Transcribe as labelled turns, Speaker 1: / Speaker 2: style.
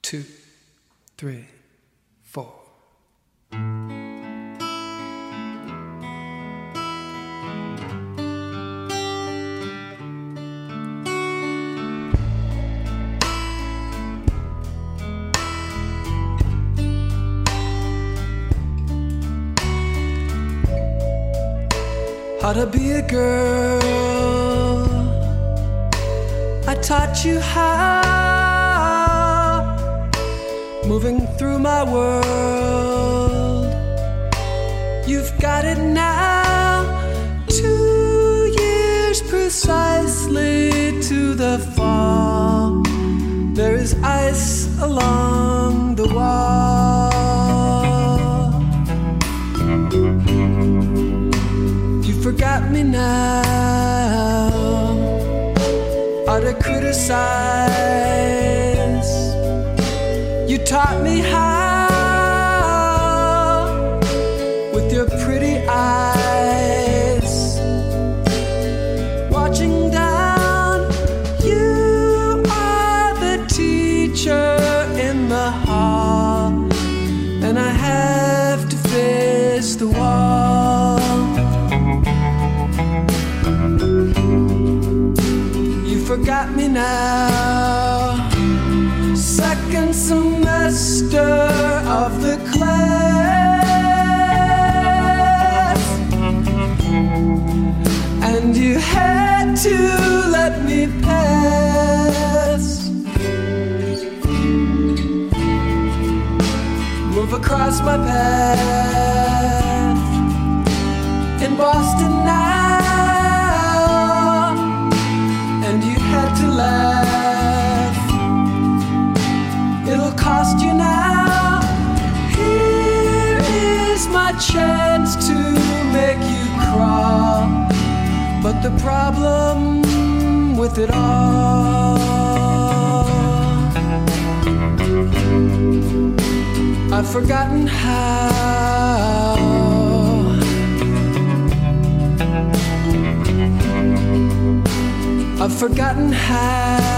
Speaker 1: 2, 3, 4. How to be a girl, I taught you how. Moving through my world, you've got it now. 2 years precisely to the fall. There is ice along the wall. Forgot me now, ought to criticize. You taught me how, with your pretty eyes, watching down. You are the teacher in the hall, and I have to face the wall. Forgot me now. Second semester of the class, and you had to let me pass. Move across my path in Boston now. To laugh, it'll cost you now. Here is my chance to make you crawl, but the problem with it all, I've forgotten how. I've forgotten how.